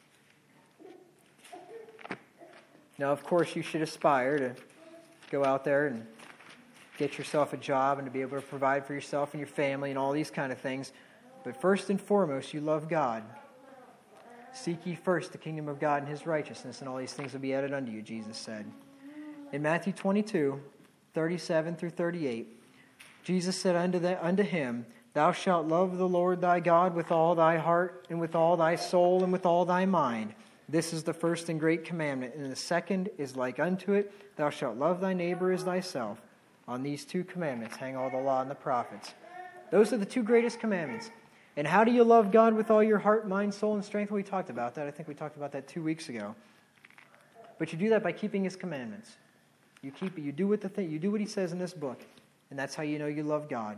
Now, of course, you should aspire to go out there and get yourself a job and to be able to provide for yourself and your family and all these kind of things. But first and foremost, you love God. Seek ye first the kingdom of God and his righteousness, and all these things will be added unto you, Jesus said. In Matthew twenty-two, thirty-seven through thirty-eight, Jesus said unto, the, unto him, Thou shalt love the Lord thy God with all thy heart and with all thy soul and with all thy mind. This is the first and great commandment, and the second is like unto it, Thou shalt love thy neighbor as thyself. On these two commandments hang all the law and the prophets. Those are the two greatest commandments. And how do you love God with all your heart, mind, soul, and strength? We talked about that. I think we talked about that two weeks ago. But you do that by keeping his commandments. You keep you do what the thing, you do what he says in this book, and that's how you know you love God.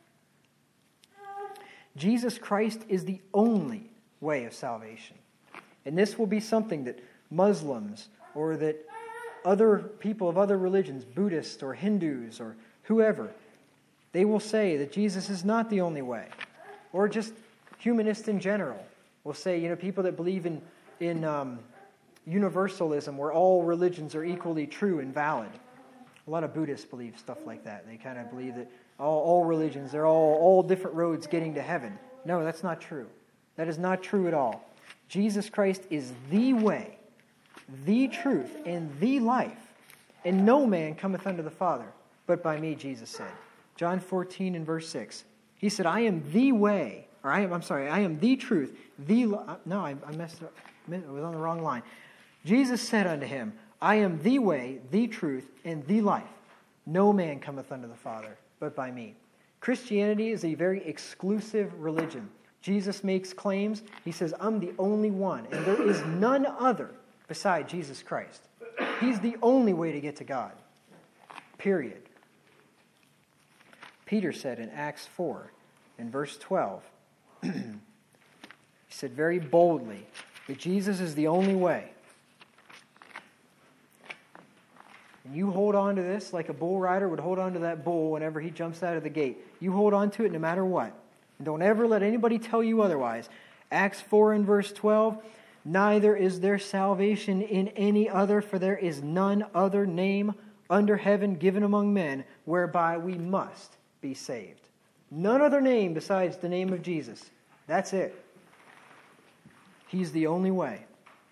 Jesus Christ is the only way of salvation. And this will be something that Muslims or that other people of other religions, Buddhists or Hindus or whoever, they will say that Jesus is not the only way. Or just humanists in general will say, you know, people that believe in, in um, universalism where all religions are equally true and valid. A lot of Buddhists believe stuff like that. They kind of believe that all, all religions, they're all, all different roads getting to heaven. No, that's not true. That is not true at all. Jesus Christ is the way, the truth, and the life. And no man cometh unto the Father, but by me, Jesus said. John fourteen and verse six. He said, I am the way, or I am, I'm sorry, I am the truth, the, no, I, I messed up, I was on the wrong line. Jesus said unto him, I am the way, the truth, and the life. No man cometh unto the Father, but by me. Christianity is a very exclusive religion. Jesus makes claims. He says, I'm the only one, and there is none other beside Jesus Christ. He's the only way to get to God. Period. Peter said in Acts four, in verse twelve, he said very boldly that Jesus is the only way. And you hold on to this like a bull rider would hold on to that bull whenever he jumps out of the gate. You hold on to it no matter what. And don't ever let anybody tell you otherwise. Acts four and verse twelve, neither is there salvation in any other, for there is none other name under heaven given among men whereby we must be saved. None other name besides the name of Jesus. That's it. He's the only way.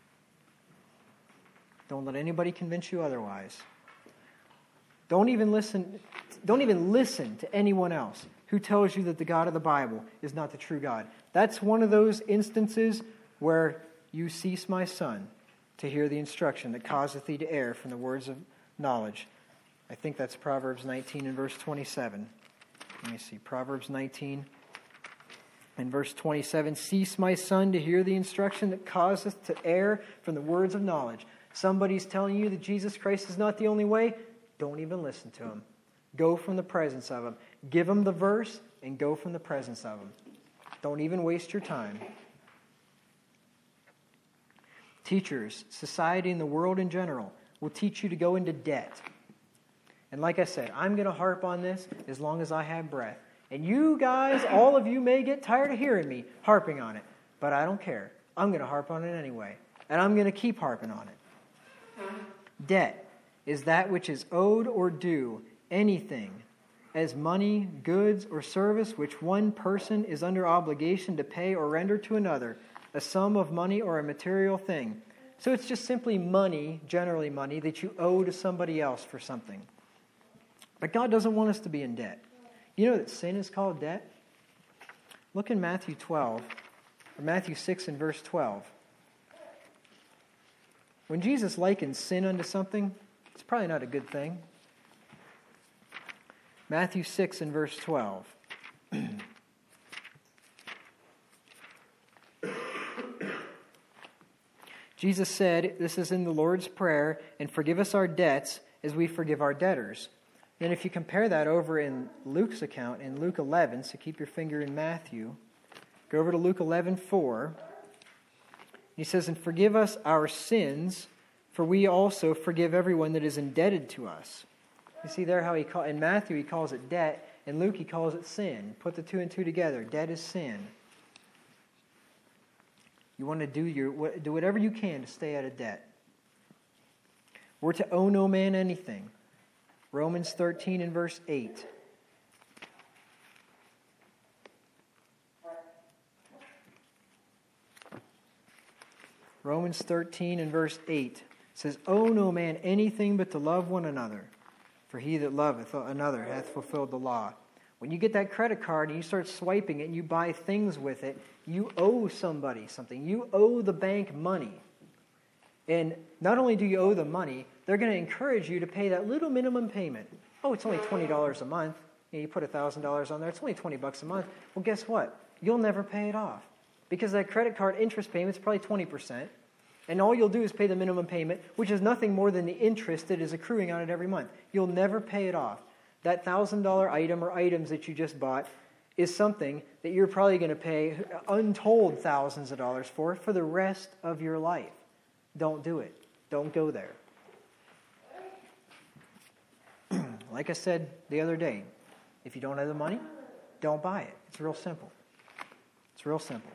Don't let anybody convince you otherwise. Don't even listen, don't even listen to anyone else who tells you that the God of the Bible is not the true God. That's one of those instances where you cease, my son, to hear the instruction that causeth thee to err from the words of knowledge. I think that's Proverbs nineteen and verse twenty-seven. Let me see, Proverbs nineteen and verse twenty-seven. Cease, my son, to hear the instruction that causeth to err from the words of knowledge. Somebody's telling you that Jesus Christ is not the only way. Don't even listen to him. Go from the presence of him. Give him the verse and go from the presence of him. Don't even waste your time. Teachers, society, and the world in general will teach you to go into debt. And like I said, I'm going to harp on this as long as I have breath. And you guys, all of you may get tired of hearing me harping on it. But I don't care. I'm going to harp on it anyway. And I'm going to keep harping on it. Debt is that which is owed or due anything as money, goods, or service which one person is under obligation to pay or render to another, a sum of money or a material thing. So it's just simply money, generally money, that you owe to somebody else for something. But God doesn't want us to be in debt. You know that sin is called debt? Look in Matthew twelve, or Matthew six and verse twelve. When Jesus likens sin unto something, it's probably not a good thing. Matthew six and verse twelve. Jesus said, this is in the Lord's Prayer, and forgive us our debts as we forgive our debtors. Then if you compare that over in Luke's account, in Luke eleven, so keep your finger in Matthew, go over to Luke eleven four. He says, "And forgive us our sins, for we also forgive everyone that is indebted to us." You see there how he call, in Matthew he calls it debt, in Luke he calls it sin. Put the two and two together. Debt is sin. You want to do your do whatever you can to stay out of debt. We're to owe no man anything. Romans thirteen and verse eight. Romans thirteen and verse eight says, "Owe no man anything but to love one another, for he that loveth another hath fulfilled the law." When you get that credit card and you start swiping it and you buy things with it, you owe somebody something. You owe the bank money. And not only do you owe them money, they're going to encourage you to pay that little minimum payment. Oh, it's only twenty dollars a month. You put one thousand dollars on there, it's only twenty bucks a month. Well, guess what? You'll never pay it off. Because that credit card interest payment is probably twenty percent. And all you'll do is pay the minimum payment, which is nothing more than the interest that is accruing on it every month. You'll never pay it off. That one thousand dollars item or items that you just bought is something that you're probably going to pay untold thousands of dollars for for the rest of your life. Don't do it. Don't go there. Like I said the other day, if you don't have the money, don't buy it. It's real simple. It's real simple.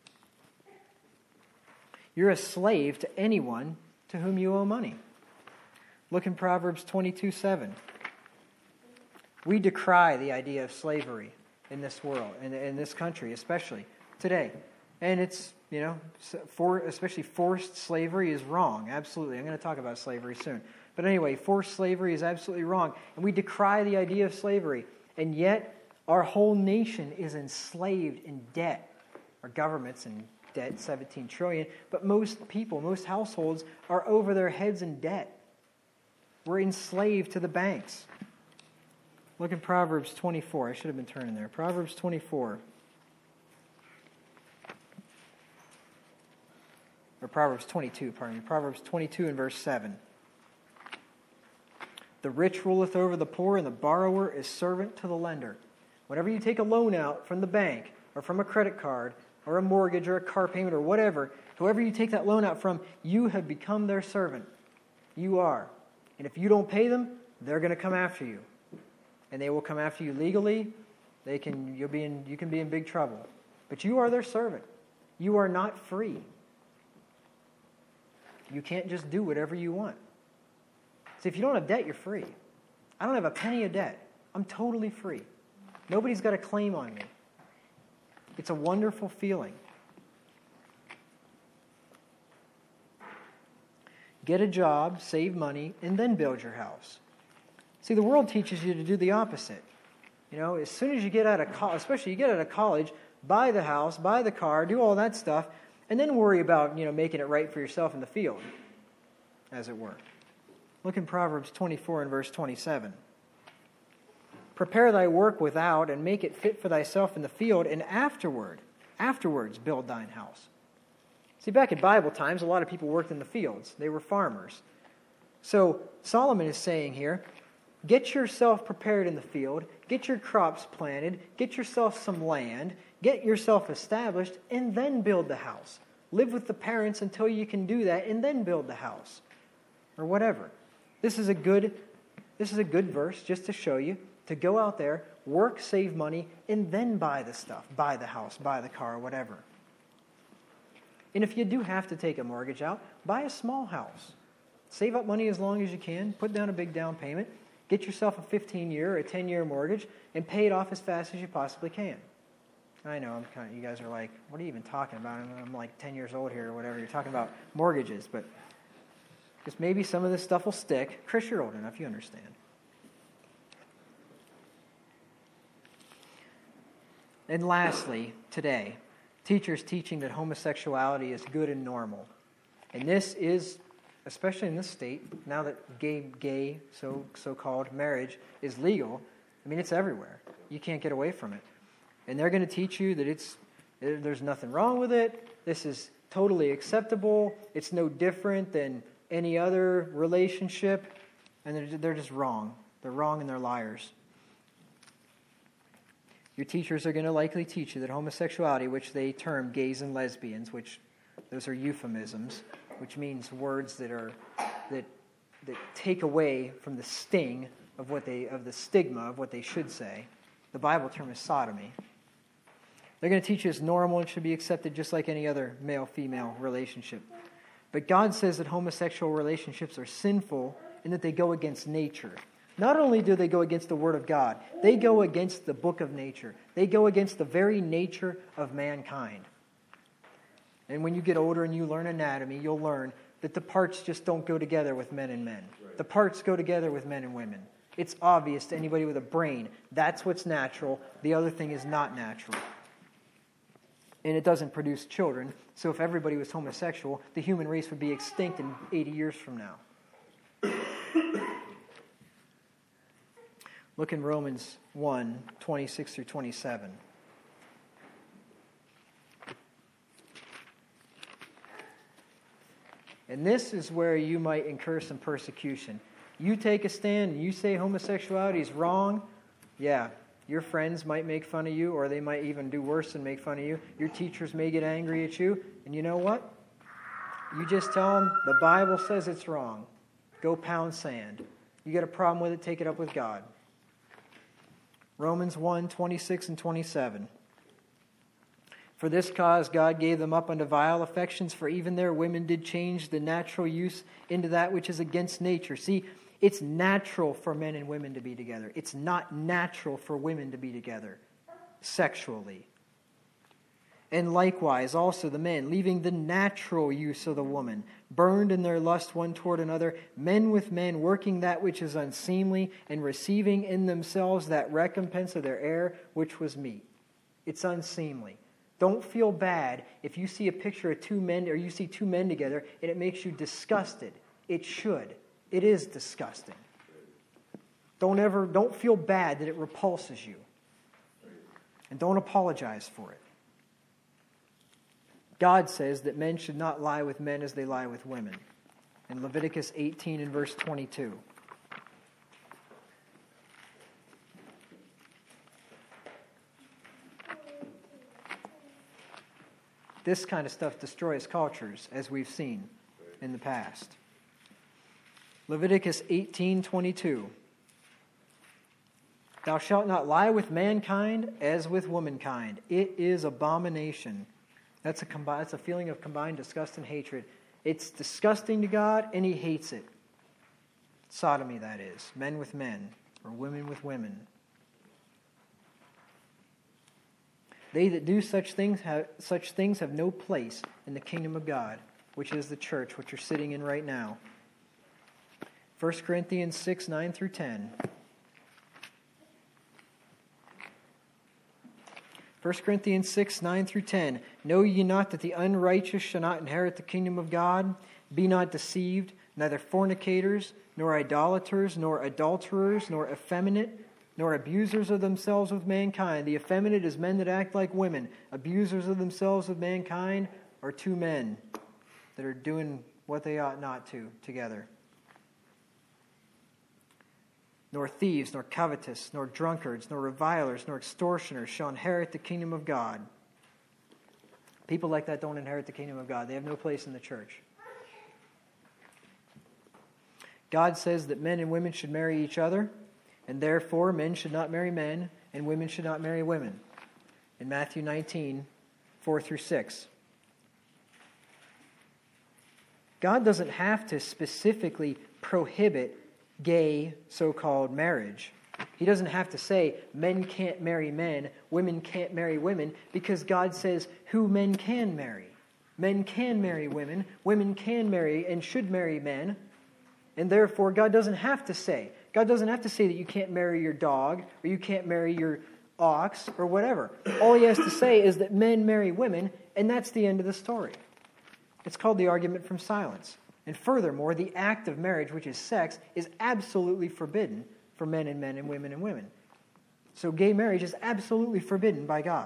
You're a slave to anyone to whom you owe money. Look in Proverbs twenty-two seven. We decry the idea of slavery in this world, in, in this country especially, today. And it's, you know, for, especially forced slavery is wrong, absolutely. I'm going to talk about slavery soon. But anyway, forced slavery is absolutely wrong. And we decry the idea of slavery. And yet, our whole nation is enslaved in debt. Our government's in debt, seventeen trillion dollars. But most people, most households are over their heads in debt. We're enslaved to the banks. Look at Proverbs twenty-four. I should have been turning there. Proverbs twenty-four. Or Proverbs twenty-two, pardon me. Proverbs twenty-two and verse seven. "The rich ruleth over the poor, and the borrower is servant to the lender." Whenever you take a loan out from the bank, or from a credit card, or a mortgage, or a car payment, or whatever, whoever you take that loan out from, you have become their servant. You are. And if you don't pay them, they're going to come after you. And they will come after you legally. They can, you'll be in, you can be in big trouble. But you are their servant. You are not free. You can't just do whatever you want. See, if you don't have debt, you're free. I don't have a penny of debt. I'm totally free. Nobody's got a claim on me. It's a wonderful feeling. Get a job, save money, and then build your house. See, the world teaches you to do the opposite. You know, as soon as you get out of college, especially you get out of college, buy the house, buy the car, do all that stuff, and then worry about, you know, making it right for yourself in the field, as it were. Look in Proverbs twenty-four and verse twenty-seven. "Prepare thy work without, and make it fit for thyself in the field, and afterward, afterwards build thine house." See, back in Bible times, a lot of people worked in the fields. They were farmers. So Solomon is saying here, get yourself prepared in the field, get your crops planted, get yourself some land, get yourself established, and then build the house. Live with the parents until you can do that, and then build the house. Or whatever. This is a good, this is a good verse just to show you to go out there, work, save money, and then buy the stuff. Buy the house, buy the car, whatever. And if you do have to take a mortgage out, buy a small house. Save up money as long as you can, put down a big down payment, get yourself a fifteen-year or a ten-year mortgage, and pay it off as fast as you possibly can. I know, I'm kind of, you guys are like, what are you even talking about? I'm, I'm like ten years old here or whatever. You're talking about mortgages, but just maybe some of this stuff will stick. Chris, you're old enough, you understand. And lastly, today, teachers teaching that homosexuality is good and normal. And this is, especially in this state, now that gay, gay so, so-called marriage is legal, I mean, it's everywhere. You can't get away from it. And they're going to teach you that it's there's nothing wrong with it. This is totally acceptable. It's no different than any other relationship. And they're, they're just wrong. They're wrong and they're liars. Your teachers are going to likely teach you that homosexuality, which they term gays and lesbians, which those are euphemisms, which means words that are that that take away from the sting of what they of the stigma of what they should say. The Bible term is sodomy. They're going to teach you it's normal and should be accepted just like any other male-female relationship. But God says that homosexual relationships are sinful and that they go against nature. Not only do they go against the Word of God, they go against the book of nature. They go against the very nature of mankind. And when you get older and you learn anatomy, you'll learn that the parts just don't go together with men and men. Right. The parts go together with men and women. It's obvious to anybody with a brain. That's what's natural. The other thing is not natural. And it doesn't produce children. So if everybody was homosexual, the human race would be extinct in eighty years from now. Look in Romans one, twenty-six through twenty-seven. And this is where you might incur some persecution. You take a stand and you say homosexuality is wrong, yeah, your friends might make fun of you, or they might even do worse and make fun of you. Your teachers may get angry at you, and you know what? You just tell them the Bible says it's wrong. Go pound sand. You got a problem with it, take it up with God. Romans one, twenty-six and twenty-seven. For this cause God gave them up unto vile affections, for even their women did change the natural use into that which is against nature. See, it's natural for men and women to be together. It's not natural for women to be together sexually. And likewise also the men, leaving the natural use of the woman, burned in their lust one toward another, men with men, working that which is unseemly, and receiving in themselves that recompense of their error, which was meat. It's unseemly. Don't feel bad if you see a picture of two men, or you see two men together, and it makes you disgusted. It should. It is disgusting. Don't ever, don't feel bad that it repulses you. And don't apologize for it. God says that men should not lie with men as they lie with women. In Leviticus eighteen and verse twenty-two. This kind of stuff destroys cultures, as we've seen in the past. Leviticus eighteen twenty-two. Thou shalt not lie with mankind as with womankind. It is abomination. That's a, combi- that's a feeling of combined disgust and hatred. It's disgusting to God, and He hates it. Sodomy, that is. Men with men, or women with women. They that do such things have, such things have no place in the kingdom of God, which is the church, which you're sitting in right now. First Corinthians six, nine through ten. First Corinthians six, nine through ten. Know ye not that the unrighteous shall not inherit the kingdom of God? Be not deceived, neither fornicators, nor idolaters, nor adulterers, nor effeminate, nor abusers of themselves with mankind. The effeminate is men that act like women. Abusers of themselves with mankind are two men that are doing what they ought not to together. Nor thieves, nor covetous, nor drunkards, nor revilers, nor extortioners shall inherit the kingdom of God. People like that don't inherit the kingdom of God. They have no place in the church. God says that men and women should marry each other, and therefore men should not marry men, and women should not marry women. In Matthew nineteen, four through six. God doesn't have to specifically prohibit gay so-called marriage. He doesn't have to say men can't marry men, women can't marry women, because God says who men can marry. Men can marry women, women can marry and should marry men, and therefore God doesn't have to say. God doesn't have to say that you can't marry your dog or you can't marry your ox or whatever. All He has to say is that men marry women, and that's the end of the story. It's called the argument from silence. And furthermore, the act of marriage, which is sex, is absolutely forbidden for men and men and women and women. So gay marriage is absolutely forbidden by God.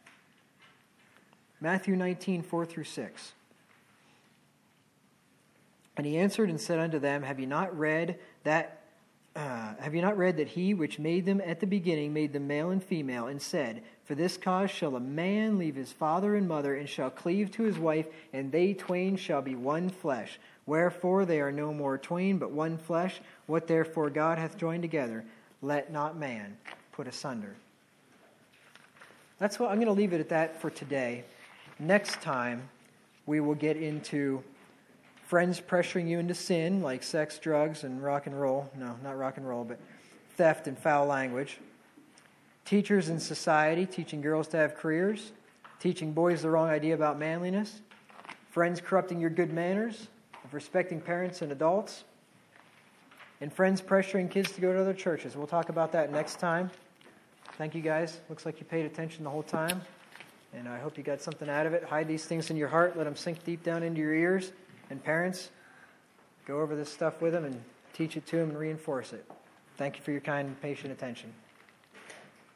Matthew nineteen, four through six. And He answered and said unto them, Have ye not read that uh, have you not read that he which made them at the beginning made them male and female, and said, for this cause shall a man leave his father and mother, and shall cleave to his wife, and they twain shall be one flesh. Wherefore they are no more twain, but one flesh. What therefore God hath joined together, let not man put asunder. That's what I'm going to leave it at that for today. Next time, we will get into friends pressuring you into sin, like sex, drugs, and rock and roll. No, not rock and roll, but theft and foul language. Teachers in society teaching girls to have careers. Teaching boys the wrong idea about manliness. Friends corrupting your good manners of respecting parents and adults. And friends pressuring kids to go to other churches. We'll talk about that next time. Thank you guys. Looks like you paid attention the whole time. And I hope you got something out of it. Hide these things in your heart. Let them sink deep down into your ears. And parents, go over this stuff with them and teach it to them and reinforce it. Thank you for your kind and patient attention.